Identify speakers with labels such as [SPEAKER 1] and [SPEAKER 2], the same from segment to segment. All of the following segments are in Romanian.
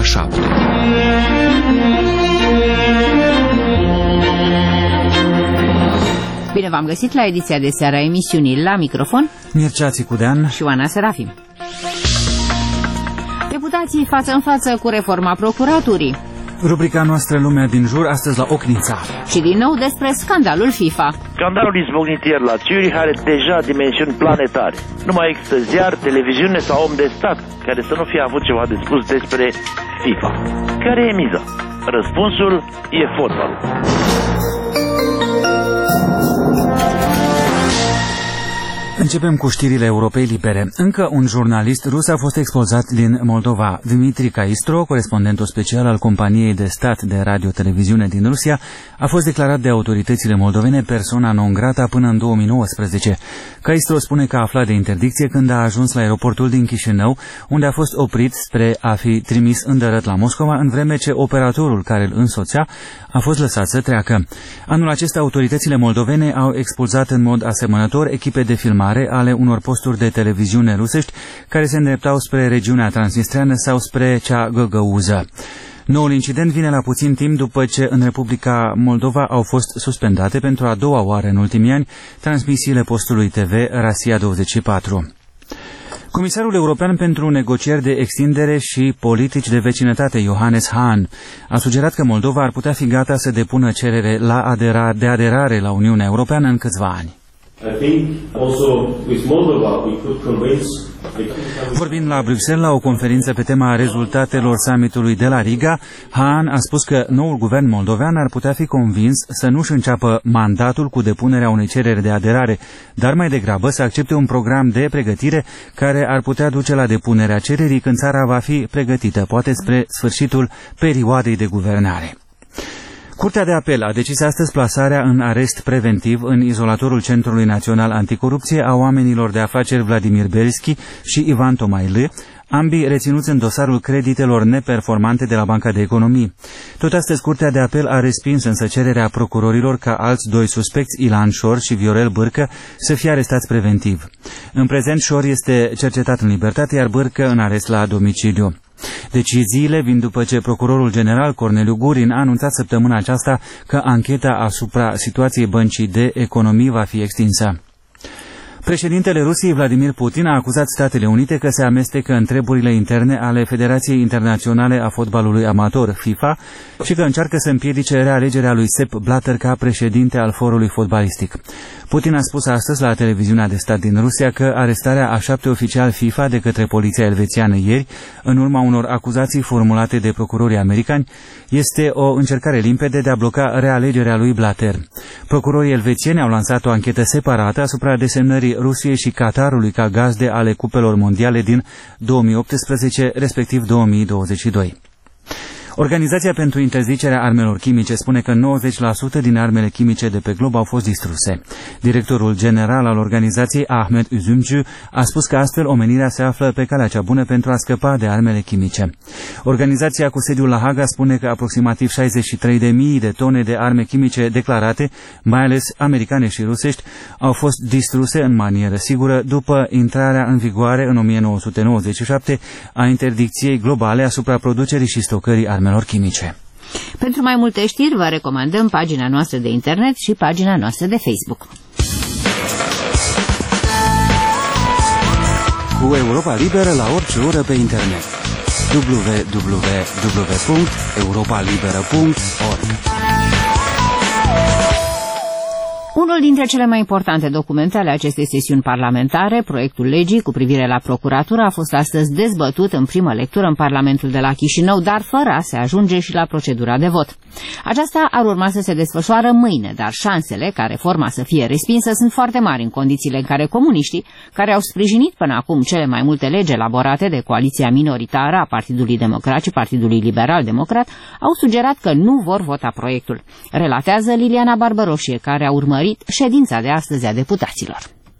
[SPEAKER 1] 7.
[SPEAKER 2] Bine v-am găsit la ediția de seară a emisiunii. La microfon
[SPEAKER 3] Mircea Țicudean
[SPEAKER 2] și Oana Serafim. Deputații față în față cu reforma procuraturii.
[SPEAKER 3] Rubrica noastră Lumea din jur, astăzi la Ocnița.
[SPEAKER 2] Și din nou despre scandalul FIFA.
[SPEAKER 4] Scandalul izbucnit ieri la Zurich are deja dimensiuni planetare. Nu mai există ziar, televiziune sau om de stat care să nu fie avut ceva de spus despre FIFA. Care e miza? Răspunsul e fotbalul.
[SPEAKER 3] Începem cu știrile Europei Libere. Încă un jurnalist rus a fost expulzat din Moldova. Dmitri Caistro, corespondentul special al companiei de stat de radio-televiziune din Rusia, a fost declarat de autoritățile moldovene persona non grata până în 2019. Caistro spune că a aflat de interdicție când a ajuns la aeroportul din Chișinău, unde a fost oprit spre a fi trimis îndărăt la Moscova, în vreme ce operatorul care îl însoțea a fost lăsat să treacă. Anul acesta, autoritățile moldovene au expulzat în mod asemănător echipe de filmare ale unor posturi de televiziune rusești care se îndreptau spre regiunea transnistreană sau spre cea găgăuză. Noul incident vine la puțin timp după ce în Republica Moldova au fost suspendate pentru a doua oară în ultimii ani transmisiile postului TV Rasia 24. Comisarul European pentru negocieri de extindere și politici de vecinătate, Johannes Hahn, a sugerat că Moldova ar putea fi gata să depună cerere de aderare la Uniunea Europeană în câțiva ani. Vorbind la Bruxelles la o conferință pe tema rezultatelor summitului de la Riga, Hahn a spus că noul guvern moldovean ar putea fi convins să nu-și înceapă mandatul cu depunerea unei cereri de aderare, dar mai degrabă să accepte un program de pregătire care ar putea duce la depunerea cererii când țara va fi pregătită, poate spre sfârșitul perioadei de guvernare. Curtea de apel a decis astăzi plasarea în arest preventiv în izolatorul Centrului Național Anticorupție a oamenilor de afaceri Vladimir Belski și Ivan Tomaile, ambii reținuți în dosarul creditelor neperformante de la Banca de Economii. Tot astăzi, Curtea de apel a respins însă cererea procurorilor ca alți doi suspecți, Ilan Șor și Viorel Bârcă, să fie arestați preventiv. În prezent, Șor este cercetat în libertate, iar Bârcă în arest la domiciliu. Deciziile vin după ce procurorul general Corneliu Gurin a anunțat săptămâna aceasta că ancheta asupra situației Băncii de Economii va fi extinsă. Președintele Rusiei, Vladimir Putin, a acuzat Statele Unite că se amestecă în treburile interne ale Federației Internaționale a Fotbalului Amator, FIFA, și că încearcă să împiedice realegerea lui Sepp Blatter ca președinte al forului fotbalistic. Putin a spus astăzi la televiziunea de stat din Rusia că arestarea a 7 oficiali FIFA de către poliția elvețiană ieri, în urma unor acuzații formulate de procurorii americani, este o încercare limpede de a bloca realegerea lui Blatter. Procurorii elvețieni au lansat o anchetă separată asupra desemnării Rusiei și Qatarului ca gazde ale cupelor mondiale din 2018, respectiv 2022. Organizația pentru interzicerea armelor chimice spune că 90% din armele chimice de pe glob au fost distruse. Directorul general al organizației, Ahmet Üzümcü, a spus că astfel omenirea se află pe calea cea bună pentru a scăpa de armele chimice. Organizația cu sediul la Haga spune că aproximativ 63.000 de tone de arme chimice declarate, mai ales americane și rusești, au fost distruse în manieră sigură după intrarea în vigoare în 1997 a interdicției globale asupra producerii și stocării armelor chimice.
[SPEAKER 2] Pentru mai multe știri vă recomandăm pagina noastră de internet și pagina noastră de Facebook.
[SPEAKER 1] Cu Europa Liberă la orice oră pe internet. www.europalibera.org.
[SPEAKER 2] Unul dintre cele mai importante documente ale acestei sesiuni parlamentare, proiectul legii cu privire la procuratură, a fost astăzi dezbătut în primă lectură în Parlamentul de la Chișinău, dar fără a se ajunge și la procedura de vot. Aceasta ar urma să se desfășoară mâine, dar șansele ca reforma să fie respinsă sunt foarte mari în condițiile în care comuniștii, care au sprijinit până acum cele mai multe legi elaborate de coaliția minoritară a Partidului Democrat și Partidului Liberal Democrat, au sugerat că nu vor vota proiectul. Relatează Liliana Barbaroșie, care a urmărit ședința de astăzi a deputaților.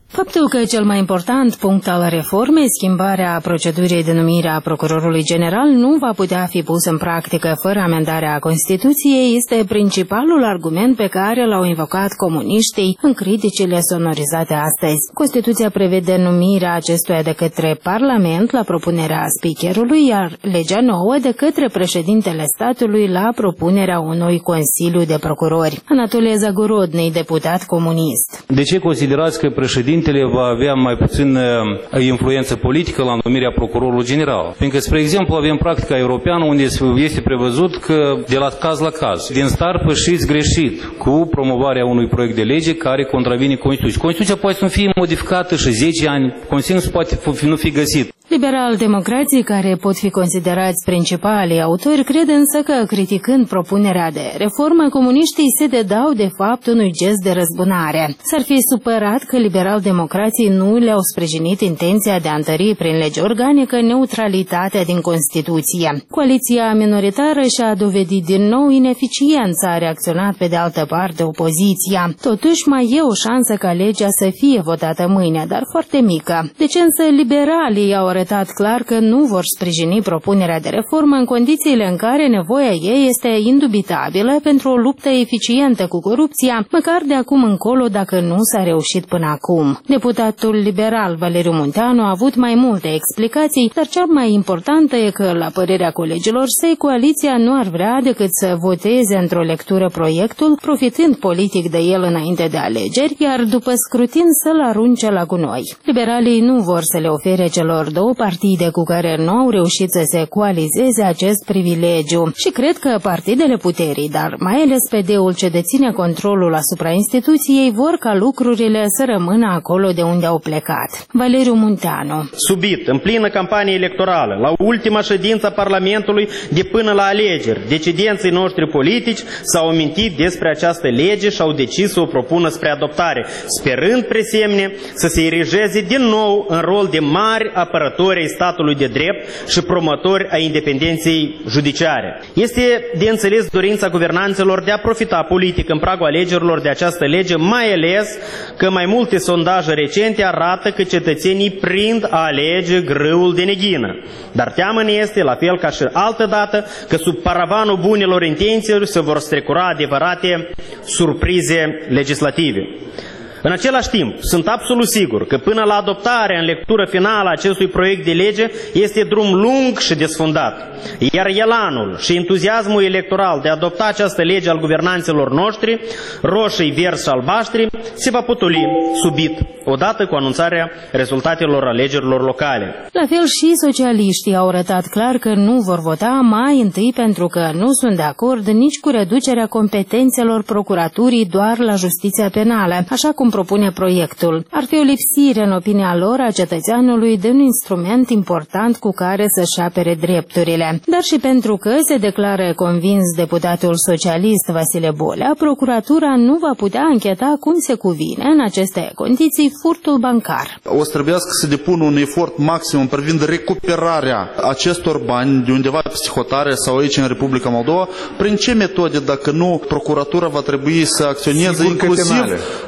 [SPEAKER 5] Faptul că cel mai important punct al reformei, schimbarea procedurii de numire a procurorului general, nu va putea fi pus în practică fără amendarea Constituției, este principalul argument pe care l-au invocat comuniștii în criticile sonorizate astăzi. Constituția prevede numirea acestuia de către Parlament la propunerea speakerului, iar legea nouă de către președintele statului la propunerea unui Consiliu de Procurori. Anatolie Zagorodny, deputat comunist.
[SPEAKER 6] De ce considerați că președintele va avea mai puțin influență politică la numirea procurorului general? Pentru că, spre exemplu, avem practica europeană unde este prevăzut că de la caz la caz, din start pășiți greșit cu promovarea unui proiect de lege care contravine Constituției. Constituția poate să nu fie modificată și 10 ani, consensul poate nu fi găsit.
[SPEAKER 5] Liberal-democrații, care pot fi considerați principalii autori, cred însă că, criticând propunerea de reformă, comuniștii se dedau de fapt unui gest de răzbunare. S-ar fi supărat că liberal-democrații nu le-au sprijinit intenția de a întări prin lege organică neutralitatea din Constituție. Coaliția minoritară și-a dovedit din nou ineficiența, a reacționat pe de altă parte opoziția. Totuși, mai e o șansă ca legea să fie votată mâine, dar foarte mică. De ce însă liberalii au arătat clar că nu vor sprijini propunerea de reformă în condițiile în care nevoia ei este indubitabilă pentru o luptă eficientă cu corupția, măcar de acum încolo dacă nu s-a reușit până acum. Deputatul liberal Valeriu Munteanu a avut mai multe explicații, dar cea mai importantă e că, la părerea colegilor săi, coaliția nu ar vrea decât să voteze într-o lectură proiectul, profitând politic de el înainte de alegeri, iar după scrutin să-l arunce la gunoi. Liberalii nu vor să le ofere celor două partide cu care nu au reușit să se coalizeze acest privilegiu și cred că partidele puterii, dar mai ales PD-ul ce deține controlul asupra instituției, vor ca lucrurile să rămână acolo de unde au plecat. Valeriu Munteanu.
[SPEAKER 7] Subit, în plină campanie electorală, la ultima ședință a Parlamentului de până la alegeri, decidenții noștri politici s-au amintit despre această lege și au decis să o propună spre adoptare, sperând presemne să se erigeze din nou în rol de mari apărători ai statului de drept și promotori a independenței judiciare. Este de înțeles dorința guvernanților de a profita politic în pragul alegerilor de această lege, mai ales că mai multe sondaje recente arată că cetățenii prind a alege grâul de neghină. Dar teamă-ne este, la fel ca și altă dată, că sub paravanul bunelor intenții se vor strecura adevărate surprize legislative. În același timp, sunt absolut sigur că până la adoptarea în lectură finală a acestui proiect de lege este drum lung și desfundat. Iar elanul și entuziasmul electoral de a adopta această lege al guvernanților noștri, roșii, verzi și albaștri, se va potoli subit, odată cu anunțarea rezultatelor alegerilor locale.
[SPEAKER 5] La fel și socialiștii au arătat clar că nu vor vota, mai întâi pentru că nu sunt de acord nici cu reducerea competențelor procuraturii doar la justiția penală, așa cum propune proiectul. Ar fi o lipsire, în opinia lor, a cetățeanului de un instrument important cu care să-și apere drepturile. Dar și pentru că, se declară convins deputatul socialist Vasile Bolea, procuratura nu va putea încheta cum se cuvine în aceste condiții furtul bancar.
[SPEAKER 8] O să trebuiască să depună un efort maxim privind recuperarea acestor bani de undeva pe hotare sau aici în Republica Moldova. Prin ce metode, dacă nu, procuratura va trebui să acționeze inclusiv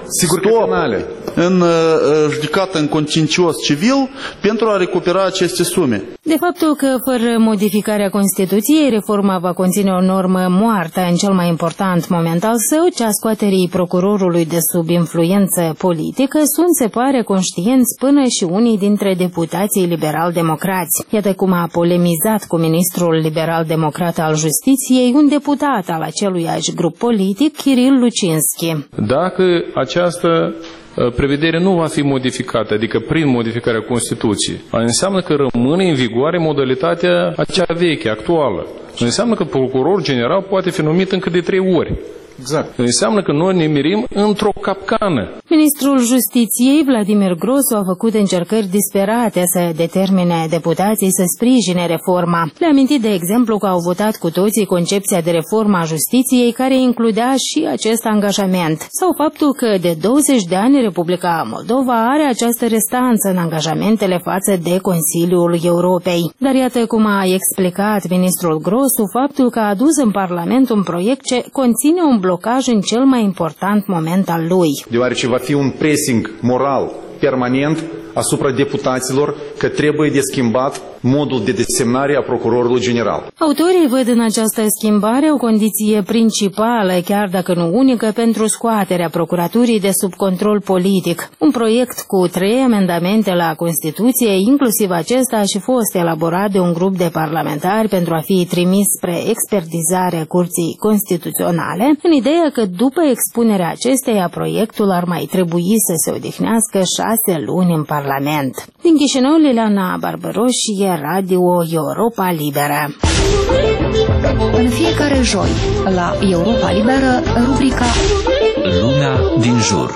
[SPEAKER 8] în judecată în contencios civil pentru a recupera aceste sume.
[SPEAKER 5] De faptul că, fără modificarea Constituției, reforma va conține o normă moartă în cel mai important moment al său, cea scoaterii procurorului de sub influență politică, sunt, se pare, conștienți până și unii dintre deputații liberal-democrați. Iată cum a polemizat cu ministrul liberal-democrat al Justiției, un deputat al aceluiași grup politic, Kiril Lucinski.
[SPEAKER 9] Dacă această prevedere nu va fi modificată, adică prin modificarea Constituției, înseamnă că rămâne în vigoare modalitatea acea veche, actuală. Înseamnă că procuror general poate fi numit încă de 3 ori. Exact. Înseamnă că noi ne mirim într-o capcană.
[SPEAKER 5] Ministrul Justiției, Vladimir Grosu, a făcut încercări disperate să determine deputații să sprijine reforma. Le-a amintit, de exemplu, că au votat cu toții concepția de reformă a justiției, care includea și acest angajament. Sau faptul că de 20 de ani Republica Moldova are această restanță în angajamentele față de Consiliul Europei. Dar iată cum a explicat ministrul Grosu faptul că a adus în Parlament un proiect ce conține un blocaj în cel mai important moment al lui.
[SPEAKER 10] Deoarece va fi un pressing moral permanent asupra deputaților că trebuie de schimbat modul de desemnare a procurorului general.
[SPEAKER 5] Autorii văd în această schimbare o condiție principală, chiar dacă nu unică, pentru scoaterea procuraturii de sub control politic. Un proiect cu 3 amendamente la Constituție, inclusiv acesta, a și fost elaborat de un grup de parlamentari pentru a fi trimis spre expertizare Curții Constituționale, în ideea că după expunerea acesteia, proiectul ar mai trebui să se odihnească 6 luni în Parlament. Din Chișinău, Liliana Barbaroșie, Radio Europa Liberă.
[SPEAKER 11] În fiecare joi, la Europa Liberă, rubrica
[SPEAKER 1] Lumea din jur.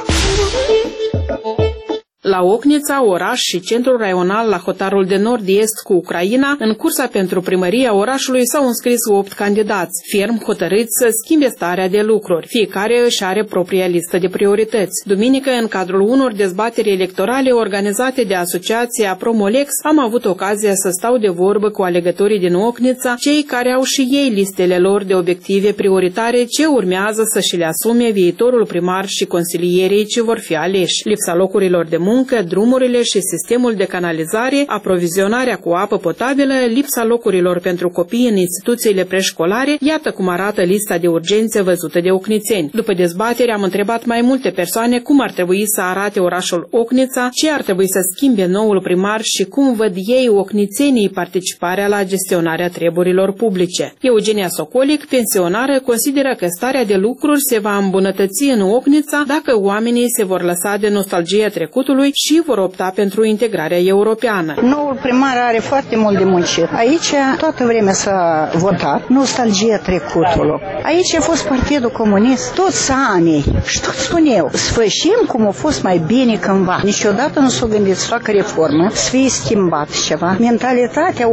[SPEAKER 12] La Ocnița, oraș și centrul raional la hotarul de nord-est cu Ucraina, în cursa pentru primăria orașului s-au înscris 8 candidați, ferm hotărâți să schimbe starea de lucruri. Fiecare își are propria listă de priorități. Duminică, în cadrul unor dezbateri electorale organizate de asociația Promolex, am avut ocazia să stau de vorbă cu alegătorii din Ocnița, cei care au și ei listele lor de obiective prioritare ce urmează să și le asume viitorul primar și consilierii ce vor fi aleși. Lipsa locurilor de muncă, drumurile și sistemul de canalizare, aprovizionarea cu apă potabilă, lipsa locurilor pentru copii în instituțiile preșcolare, iată cum arată lista de urgențe văzută de ocnițeni. După dezbatere am întrebat mai multe persoane cum ar trebui să arate orașul Ocnița, ce ar trebui să schimbe noul primar și cum văd ei, ocnițenii, participarea la gestionarea treburilor publice. Eugenia Socolic, pensionară, consideră că starea de lucruri se va îmbunătăți în Ocnița dacă oamenii se vor lăsa de nostalgia trecutului și vor opta pentru integrarea europeană.
[SPEAKER 13] Noul primar are foarte mult de muncit. Aici toată vremea s-a votat nostalgia trecutului. Aici a fost Partidul Comunist toți anii și tot spun eu, sfârșim cum a fost mai bine cândva. Niciodată nu s-o gândit să facă reformă, să fie schimbat ceva. Mentalitatea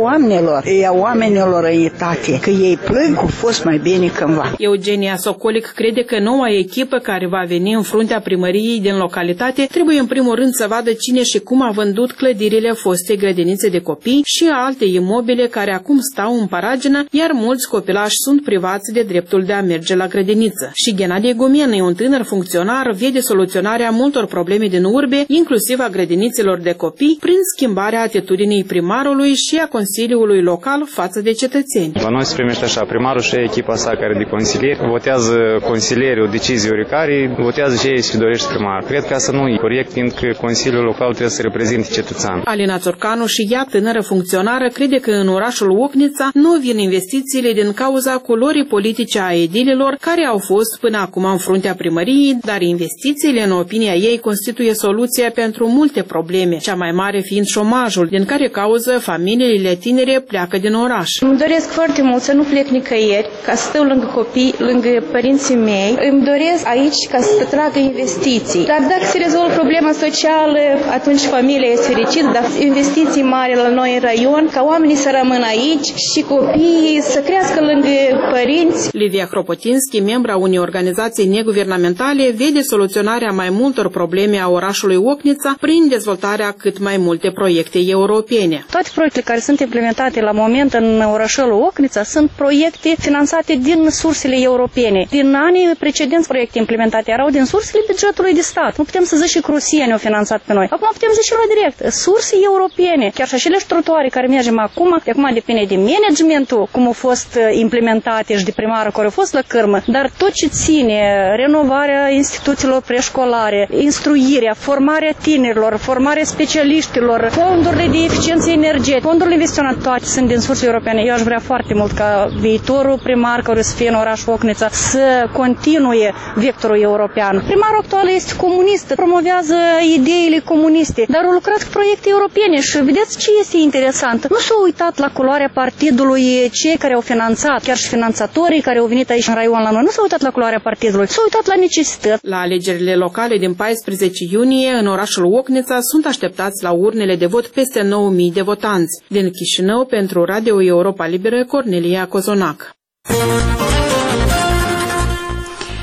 [SPEAKER 13] oamenilor în etate, că ei plâng că a fost mai bine cândva.
[SPEAKER 12] Eugenia Socolic crede că noua echipă care va veni în fruntea primăriei din localitate trebuie în primul rând să vadă cine și cum a vândut clădirile foste grădinițe de copii și alte imobile care acum stau în paragină, iar mulți copilași sunt privați de dreptul de a merge la grădiniță. Și Ghenadie Gomen, un tânăr funcționar, vede soluționarea multor probleme din urbe, inclusiv a grădinițelor de copii, prin schimbarea atitudinii primarului și a Consiliului Local față de cetățeni.
[SPEAKER 14] La noi se primește așa, primarul și echipa sa care de consilieri votează consilierii o decizie oricare, votează ce ei se dorește primar. Cred că asta nu e corect, fiindcă Consiliul Local trebuie să reprezinte cetățean.
[SPEAKER 12] Alina Țurcanu, și ea, tânără funcționară, crede că în orașul Ocnița nu vin investițiile din cauza culorii politice a edililor care au fost până acum în fruntea primăriei, dar investițiile, în opinia ei, constituie soluția pentru multe probleme, cea mai mare fiind șomajul, din care cauză familiile tinere pleacă din oraș.
[SPEAKER 15] Îmi doresc foarte mult să nu plec nicăieri, ca să stau lângă copii, lângă părinții mei. Îmi doresc aici ca să tragă investiții. Dar dacă se rezolvă problema socială, atunci familia este fericită, dar investiții mari la noi în raion, ca oamenii să rămână aici și copiii să crească lângă părinți.
[SPEAKER 12] Livia Hropotinski, membra unei organizații neguvernamentale, vede soluționarea mai multor probleme a orașului Ocnița prin dezvoltarea cât mai multe proiecte europene.
[SPEAKER 13] Toate proiectele care sunt implementate la moment în orașul Ocnița sunt proiecte finanțate din sursele europene. Din anii precedenți proiecte implementate erau din sursele bugetului de stat. Nu putem să zic și Rusia ne-a finanțat pe noi. Acum putem zice la direct, surse europene. Chiar și acele trotuare care mergem acum, de acum depinde de managementul, cum au fost implementate și de primarul care a fost la cârmă, dar tot ce ține renovarea instituțiilor preșcolare, instruirea, formarea tinerilor, formarea specialiștilor, fondurile de eficiență energetică, fondurile investiționale, toate sunt din surse europene. Eu aș vrea foarte mult ca viitorul primar care să fie în orașul Ocnița să continue vectorul european. Primarul actual este comunist, promovează ideile comuniste, dar au lucrat cu proiecte europene și vedeți ce este interesant. Nu s-au uitat la culoarea partidului cei care au finanțat, chiar și finanțatorii care au venit aici în raion la noi, nu s-au uitat la culoarea partidului, s-au uitat la necesități.
[SPEAKER 12] La alegerile locale din 14 iunie, în orașul Ocnița, sunt așteptați la urnele de vot peste 9.000 de votanți. Din Chișinău, pentru Radio Europa Liberă, Cornelia Cozonac.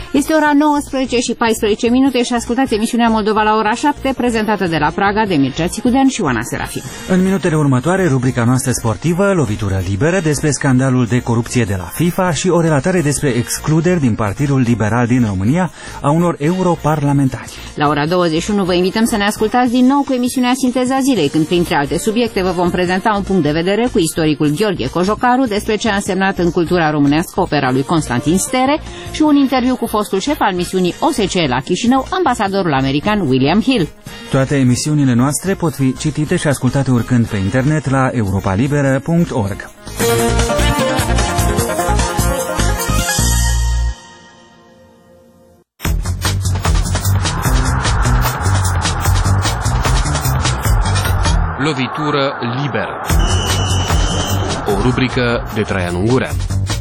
[SPEAKER 2] Este ora 19:14 și ascultați emisiunea Moldova la ora 7, prezentată de la Praga de Mircea Țicudean și Oana Serafim.
[SPEAKER 3] În minutele următoare, rubrica noastră sportivă, lovitură liberă, despre scandalul de corupție de la FIFA și o relatare despre excluderi din Partidul Liberal din România a unor europarlamentari.
[SPEAKER 2] La ora 21 vă invităm să ne ascultați din nou cu emisiunea Sinteza Zilei, când printre alte subiecte vă vom prezenta un punct de vedere cu istoricul Gheorghe Cojocaru despre ce a însemnat în cultura românească opera lui Constantin Stere și un interviu cu fostul șef al misiunii OSCE la Chișinău, ambasadorul american William Hill.
[SPEAKER 3] Toate emisiunile noastre pot fi citite și ascultate oricând pe internet la europalibera.org.
[SPEAKER 16] Lovitură liberă. O rubrică de Traian Ungurean.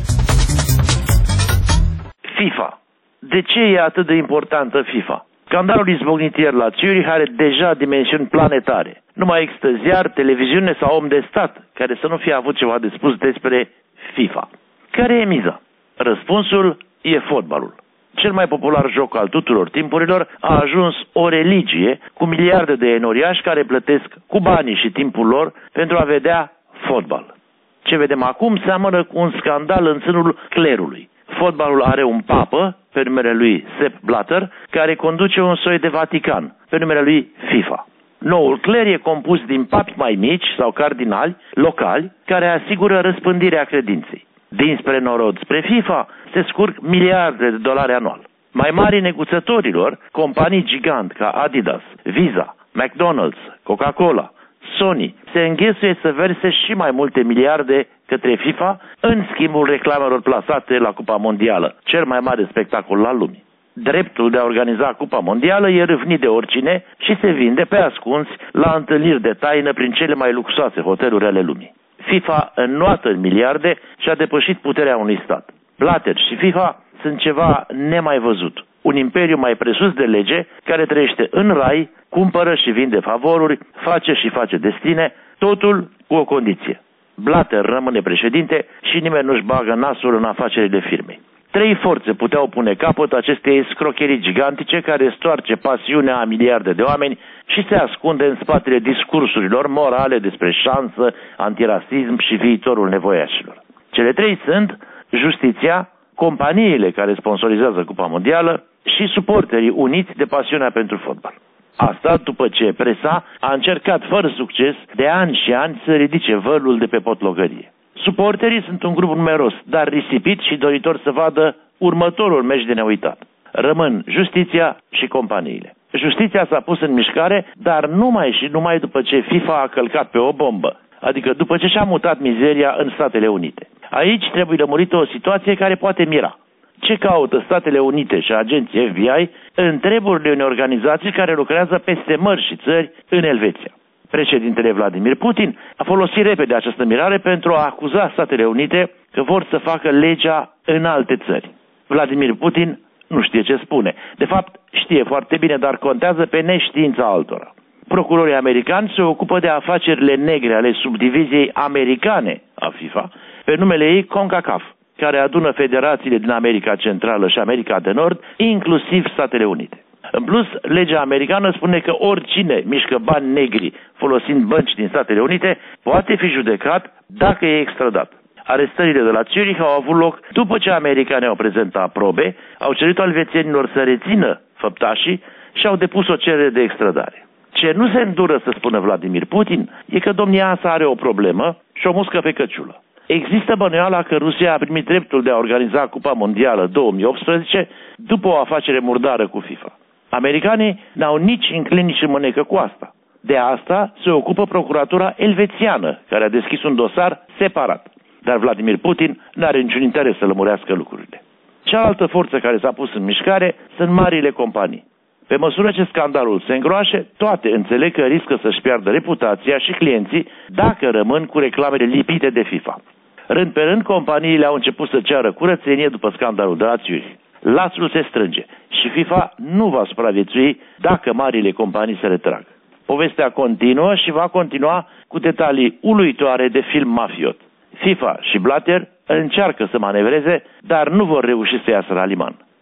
[SPEAKER 4] FIFA. De ce e atât de importantă FIFA? Scandalul izbucnit ieri la Zurich are deja dimensiuni planetare. Nu mai există ziar, televiziune sau om de stat care să nu fie avut ceva de spus despre FIFA. Care e miza? Răspunsul e fotbalul. Cel mai popular joc al tuturor timpurilor a ajuns o religie cu miliarde de enoriași care plătesc cu banii și timpul lor pentru a vedea fotbal. Ce vedem acum seamănă cu un scandal în sânul clerului. Fotbalul are un papă, pe numele lui Sepp Blatter, care conduce un soi de Vatican, pe numele lui FIFA. Noul cler e compus din papi mai mici sau cardinali locali care asigură răspândirea credinței. Dinspre norod spre FIFA se scurg miliarde de dolari anual. Mai mari neguțătorilor, companii gigant ca Adidas, Visa, McDonald's, Coca-Cola, Sony, se înghesuie să verse și mai multe miliarde către FIFA în schimbul reclamelor plasate la Cupa Mondială, cel mai mare spectacol al lumii. Dreptul de a organiza Cupa Mondială e râvnit de oricine și se vinde pe ascuns la întâlniri de taină prin cele mai luxoase hoteluri ale lumii. FIFA, înnoată în miliarde, și-a depășit puterea unui stat. Blatter și FIFA sunt ceva nemai văzut. Un imperiu mai presus de lege, care trăiește în rai, cumpără și vinde favoruri, face și face destine, totul cu o condiție. Blatter rămâne președinte și nimeni nu-și bagă nasul în afacerile firmei. 3 forțe puteau pune capăt acestei scrocherii gigantice care stoarce pasiunea a miliarde de oameni și se ascunde în spatele discursurilor morale despre șansă, antirasism și viitorul nevoiașilor. Cele 3 sunt justiția, companiile care sponsorizează Cupa Mondială și suporterii uniți de pasiunea pentru fotbal. Asta după ce presa a încercat fără succes de ani și ani să ridice vălul de pe potlogărie. Suporterii sunt un grup numeros, dar risipit și doritor să vadă următorul meci de neuitat. Rămân justiția și companiile. Justiția s-a pus în mișcare, dar numai după ce FIFA a călcat pe o bombă, adică după ce și-a mutat mizeria în Statele Unite. Aici trebuie lămurită o situație care poate mira. Ce caută Statele Unite și agenții FBI în treburile unei organizații care lucrează peste mări și țări în Elveția? Președintele Vladimir Putin a folosit repede această mirare pentru a acuza Statele Unite că vor să facă legea în alte țări. Vladimir Putin nu știe ce spune. De fapt, știe foarte bine, dar contează pe neștiința altora. Procurorii americani se ocupă de afacerile negre ale subdiviziei americane a FIFA, pe numele ei CONCACAF, care adună federațiile din America Centrală și America de Nord, inclusiv Statele Unite. În plus, legea americană spune că oricine mișcă bani negri folosind bănci din Statele Unite poate fi judecat dacă e extradat. Arestările de la Zurich au avut loc după ce americanii au prezentat probe, au cerut elvețienilor să rețină făptașii și au depus o cerere de extradare. Ce nu se îndură să spună Vladimir Putin e că domnia sa are o problemă și o muscă pe căciulă. Există bănuiala că Rusia a primit dreptul de a organiza Cupa Mondială 2018 după o afacere murdară cu FIFA. Americanii n-au nici înclin, nici în mânecă cu asta. De asta se ocupă procuratura elvețiană, care a deschis un dosar separat. Dar Vladimir Putin n-are niciun interes să lămurească lucrurile. Cealaltă forță care s-a pus în mișcare sunt marile companii. Pe măsură ce scandalul se îngroașe, toate înțeleg că riscă să-și piardă reputația și clienții dacă rămân cu reclamele lipite de FIFA. Rând pe rând, companiile au început să ceară curățenie după scandalul de la Zurich. Lațul se strânge și FIFA nu va supraviețui dacă marile companii se retrag. Povestea continuă și va continua cu detalii uluitoare de film mafiot. FIFA și Blatter încearcă să manevreze, dar nu vor reuși să iasă la liman.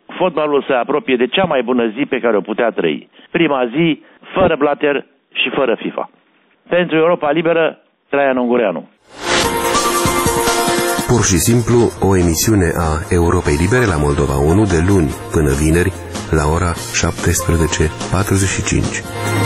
[SPEAKER 4] fotbalul se apropie de cea mai bună zi pe care o putea trăi. Prima zi, fără Blatter și fără FIFA. Pentru Europa Liberă, Traian Ungureanu.
[SPEAKER 17] Pur și simplu, o emisiune a Europei Libere la Moldova 1 de luni până vineri la ora 17:45.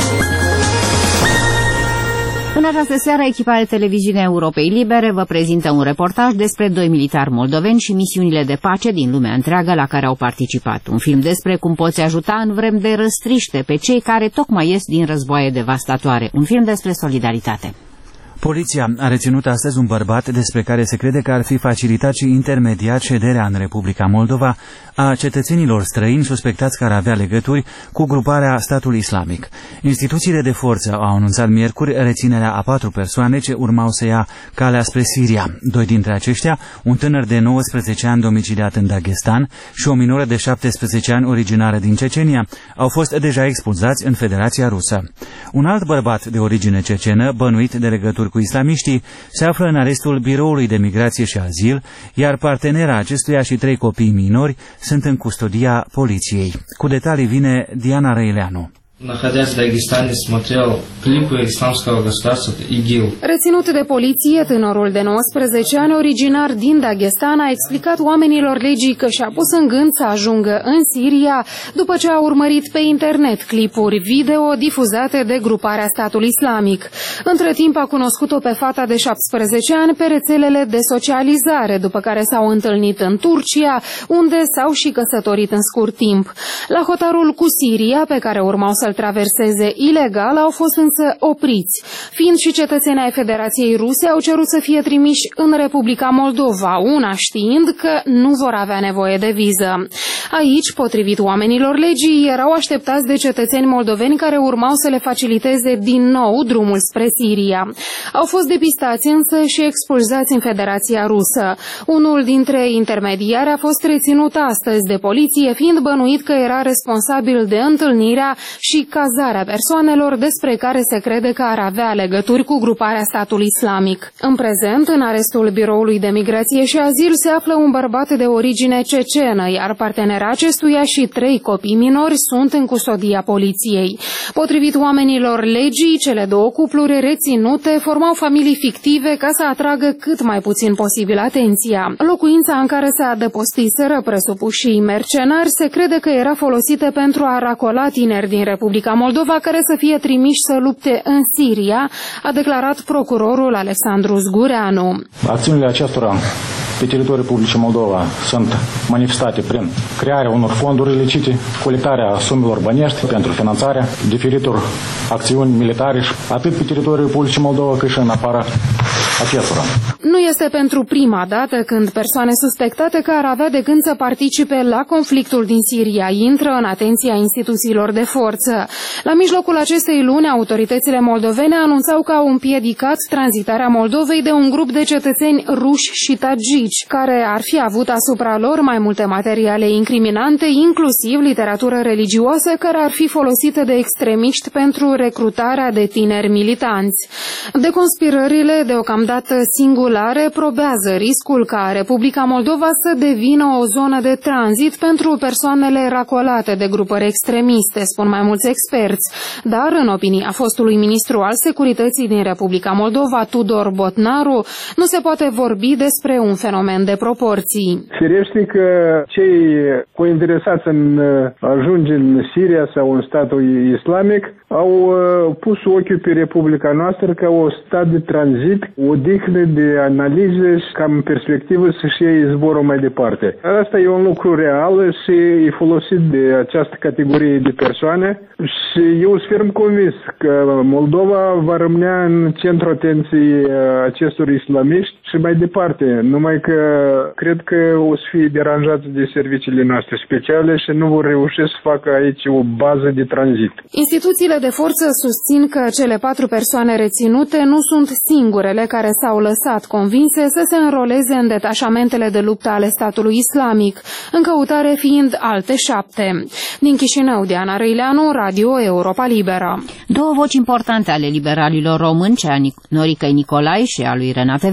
[SPEAKER 2] În această seară, echipa de televiziune Europei Libere vă prezintă un reportaj despre 2 militari moldoveni și misiunile de pace din lumea întreagă la care au participat. Un film despre cum poți ajuta în vrem de răstriște pe cei care tocmai ies din războaie devastatoare. Un film despre solidaritate.
[SPEAKER 3] Poliția a reținut astăzi un bărbat despre care se crede că ar fi facilitat și intermediat șederea în Republica Moldova a cetățenilor străini suspectați că ar avea legături cu gruparea Statul Islamic. Instituțiile de forță au anunțat miercuri reținerea a 4 persoane ce urmau să ia calea spre Siria. 2 dintre aceștia, un tânăr de 19 ani domiciliat în Dagestan și o minoră de 17 ani originară din Cecenia, au fost deja expulzați în Federația Rusă. Un alt bărbat de origine cecenă, bănuit de legături cu islamiștii, se află în arestul Biroului de Migrație și Azil, iar partenera acestuia și 3 copii minori sunt în custodia poliției. Cu detalii vine Diana Răileanu.
[SPEAKER 18] Находясь в Дагестане, смотрел клипы исламского государства ИГИЛ.
[SPEAKER 5] Reținut de poliție, tânărul de 19 ani, originar din Dagestan, a explicat oamenilor legii că și-a pus în gând să ajungă în Siria după ce a urmărit pe internet clipuri video difuzate de gruparea Statul Islamic. Între timp a cunoscut-o pe fata de 17 ani pe rețelele de socializare, după care s-au întâlnit în Turcia, unde s-au și căsătorit în scurt timp. La hotarul cu Siria, pe care urmau să-l traverseze ilegal, au fost însă opriți. Fiind și cetățenii ai Federației Ruse, au cerut să fie trimiși în Republica Moldova, una știind că nu vor avea nevoie de viză. Aici, potrivit oamenilor legii, erau așteptați de cetățeni moldoveni care urmau să le faciliteze din nou drumul spre Siria. Au fost depistați însă și expulzați în Federația Rusă. Unul dintre intermediari a fost reținut astăzi de poliție, fiind bănuit că era responsabil de întâlnirea și cazarea persoanelor despre care se crede că ar avea legături cu gruparea Statul Islamic. În prezent, în arestul Biroului de Migrație și Azil se află un bărbat de origine cecenă, iar partenera acestuia și 3 copii minori sunt în custodia poliției. Potrivit oamenilor legii, cele 2 cupluri reținute formau familii fictive ca să atragă cât mai puțin posibil atenția. Locuința în care se adăpostiseră presupușii mercenari se crede că era folosită pentru a racola tineri din Republica Moldova care să fie trimiși să lupte în Siria, a declarat procurorul Alexandru Zgureanu.
[SPEAKER 19] Acțiunile acestora pe teritoriul Republicii Moldova sunt manifestate prin crearea unor fonduri ilicite, colectarea sumelor bănești pentru finanțarea diferitor acțiuni militare, atât pe teritoriul Republicii Moldova cât și în afara acestora.
[SPEAKER 5] Nu este pentru prima dată când persoane suspectate că ar avea de gând să participe la conflictul din Siria intră în atenția instituțiilor de forță. La mijlocul acestei luni, autoritățile moldovene anunțau că au împiedicat tranzitarea Moldovei de un grup de cetățeni ruși și tagici, care ar fi avut asupra lor mai multe materiale incriminante, inclusiv literatură religioasă, care ar fi folosită de extremiști pentru recrutarea de tineri militanți. Deconspirările, deocamdată singulare, probează riscul ca Republica Moldova să devină o zonă de tranzit pentru persoanele racolate de grupări extremiste, spun mai mulți experți. Dar, în opinia fostului ministru al Securității din Republica Moldova, Tudor Botnaru, nu se poate vorbi despre un fenomen de proporții.
[SPEAKER 20] Firește că cei cointeresați în ajunge în Siria sau în statul islamic au pus ochiul pe Republica noastră ca o stat de tranzit, o dihnă de analize și ca în perspectivă să-și iei zborul mai departe. Asta e un lucru real și e folosit de această categorie de persoane și eu sunt ferm convins că Moldova va rămâne în centrul atenției acestor islamiști și mai departe, numai că cred că o să fie deranjați de serviciile noastre speciale și nu vor reuși să facă aici o bază de tranzit.
[SPEAKER 5] Instituțiile de forță susțin că cele 4 persoane reținute nu sunt singurele care s-au lăsat convinse să se înroleze în detașamentele de luptă ale statului islamic, în căutare fiind alte 7. Din Chișinău, Diana Răileanu, Radio Europa Liberă.
[SPEAKER 2] 2 voci importante ale liberalilor români, cea a Noricăi Nicolai și a lui Renate Weber, nu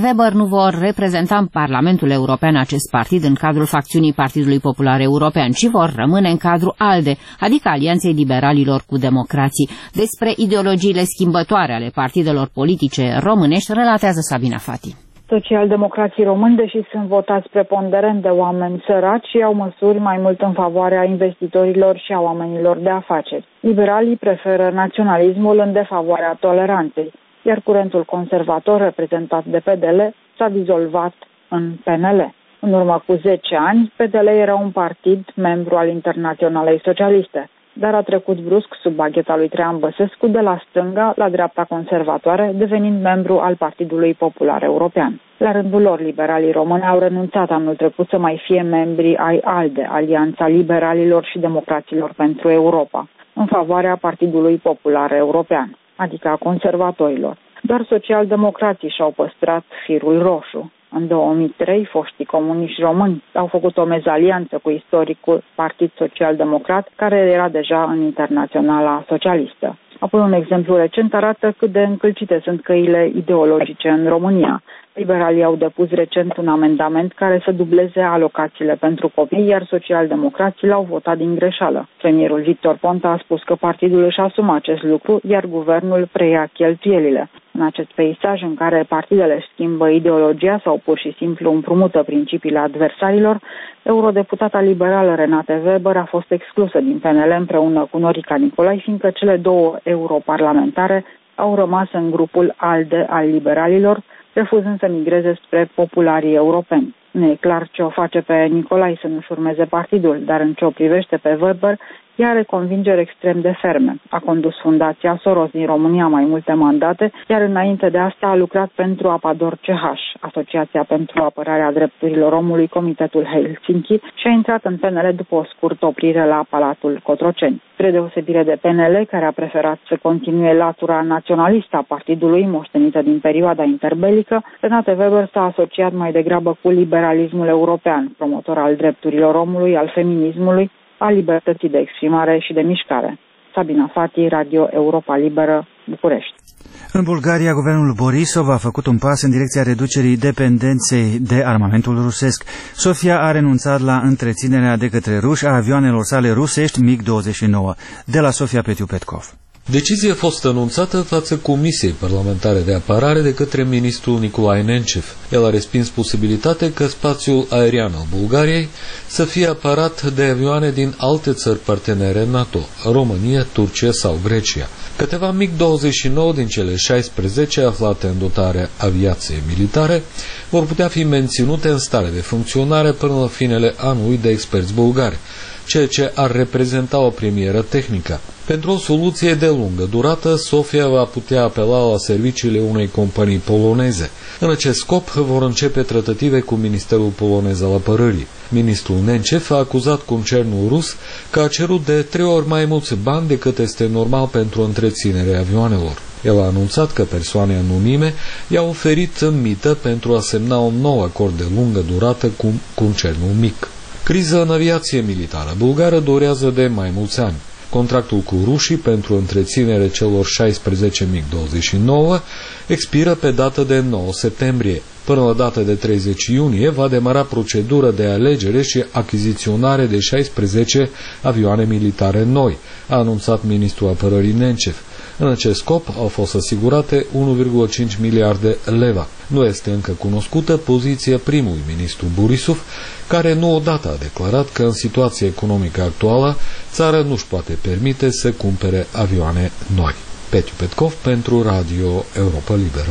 [SPEAKER 2] vor reprezenta în Parlamentul European acest partid în cadrul facțiunii Partidului Popular European, ci vor rămâne în cadrul ALDE, adică Alianței Liberalilor cu Democrații. Despre ideologiile schimbătoare ale partidelor politice românești relatează Sabina Fati.
[SPEAKER 21] Socialdemocrații români, deși sunt votați preponderent de oameni săraci, iau măsuri mai mult în favoarea investitorilor și a oamenilor de afaceri. Liberalii preferă naționalismul în defavoarea toleranței, iar curentul conservator reprezentat de PDL s-a dizolvat în PNL. În urmă cu 10 ani, PDL era un partid membru al Internaționalei Socialiste, dar a trecut brusc sub bagheta lui Traian Băsescu de la stânga la dreapta conservatoare, devenind membru al Partidului Popular European. La rândul lor, liberalii români au renunțat anul trecut să mai fie membri ai ALDE, Alianța Liberalilor și Democraților pentru Europa, în favoarea Partidului Popular European, adică a conservatorilor. Doar socialdemocrații și-au păstrat firul roșu. În 2003, foștii comuniști români au făcut o mezalianță cu istoricul Partid Social-Democrat, care era deja în Internaționala Socialistă. Apoi un exemplu recent arată cât de încălcite sunt căile ideologice în România. Liberalii au depus recent un amendament care să dubleze alocațiile pentru copii, iar socialdemocrații l-au votat din greșeală. Premierul Victor Ponta a spus că partidul își asumă acest lucru, iar guvernul preia cheltuielile. În acest peisaj în care partidele își schimbă ideologia sau pur și simplu împrumută principiile adversarilor, eurodeputata liberală Renate Weber a fost exclusă din PNL împreună cu Norica Nicolai, fiindcă cele două europarlamentare au rămas în grupul ALDE al liberalilor, refuzând să migreze spre popularii europeni. Nu e clar ce o face pe Nicolai să nu-și urmeze partidul, dar în ce o privește pe Weber, ea are convingeri extrem de ferme. A condus Fundația Soros din România mai multe mandate, iar înainte de asta a lucrat pentru Apador CH, Asociația pentru Apărarea Drepturilor Omului, Comitetul Helsinki, și a intrat în PNL după o scurtă oprire la Palatul Cotroceni. Spre deosebire de PNL, care a preferat să continue latura naționalistă a partidului, moștenită din perioada interbelică, Renate Weber s-a asociat mai degrabă cu liberalismul european, promotor al drepturilor omului, al feminismului, a libertății de exprimare și de mișcare. Sabina Fati, Radio Europa Liberă, București.
[SPEAKER 3] În Bulgaria, guvernul Borisov a făcut un pas în direcția reducerii dependenței de armamentul rusesc. Sofia a renunțat la întreținerea de către ruși a avioanelor sale rusești MiG-29. De la Sofia, Petiu Petkov.
[SPEAKER 22] Decizia a fost anunțată față Comisiei Parlamentare de Apărare de către ministrul Nicolae Nencef. El a respins posibilitatea că spațiul aerian al Bulgariei să fie apărat de avioane din alte țări partenere NATO, România, Turcia sau Grecia. Câteva MiG-29 din cele 16 aflate în dotarea aviației militare vor putea fi menținute în stare de funcționare până la finele anului de experți bulgari, ceea ce ar reprezenta o premieră tehnică. Pentru o soluție de lungă durată, Sofia va putea apela la serviciile unei companii poloneze. În acest scop vor începe tratative cu Ministerul Polonez al Apărării. Ministrul Nencef a acuzat concernul rus că a cerut de 3 ori mai mulți bani decât este normal pentru întreținerea avioanelor. El a anunțat că persoane anonime i-au oferit în mită pentru a semna un nou acord de lungă durată cu concernul mic. Criza în aviație militară bulgară durează de mai mulți ani. Contractul cu rușii pentru întreținere celor 16 MiG-29 expiră pe dată de 9 septembrie. Până la data de 30 iunie va demara procedura de alegere și achiziționare de 16 avioane militare noi, a anunțat ministrul apărării Nencef. În acest scop au fost asigurate 1,5 miliarde leva. Nu este încă cunoscută poziția primului ministru Borisov, care nu odată a declarat că în situația economică actuală țara nu-și poate permite să cumpere avioane noi. Petiu Petkov pentru Radio Europa Liberă.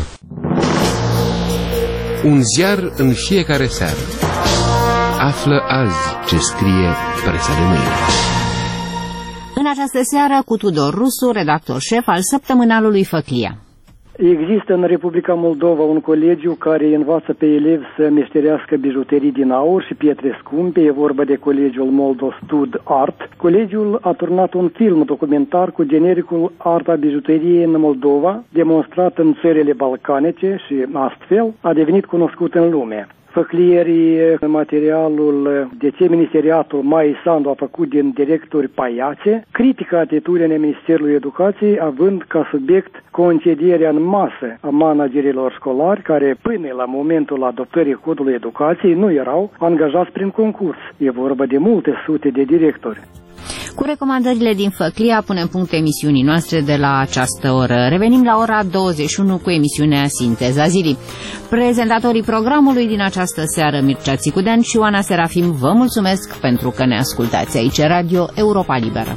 [SPEAKER 17] Un ziar în fiecare seară. Află azi ce scrie presa de mâine.
[SPEAKER 2] În această seară cu Tudor Rusu, redactor șef al săptămânalului Făclia.
[SPEAKER 23] Există în Republica Moldova un colegiu care învață pe elevi să meșterească bijuterii din aur și pietre scumpe. E vorba de colegiul Moldo Stud Art. Colegiul a turnat un film documentar cu genericul Arta bijuteriei în Moldova, demonstrat în țările balcanice și astfel a devenit cunoscut în lume. Făclierii, materialul de ce ministeriatul Mai Sandu a făcut din directori paiațe, critică atitudinea Ministerului Educației, având ca subiect concedierea în masă a managerilor școlari, care până la momentul adoptării codului educației nu erau angajați prin concurs. E vorba de multe sute de directori.
[SPEAKER 2] Cu recomandările din Făclia punem punct emisiunii noastre de la această oră. Revenim la ora 21 cu emisiunea Sinteza Zilei. Prezentatorii programului din această seară, Mircea Țicudean și Oana Serafim, vă mulțumesc pentru că ne ascultați aici, Radio Europa Liberă.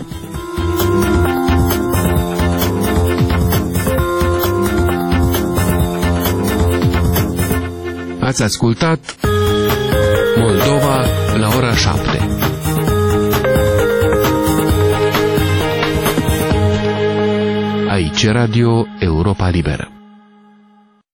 [SPEAKER 16] Ați ascultat Moldova la ora 7. Aici Radio Europa Liberă.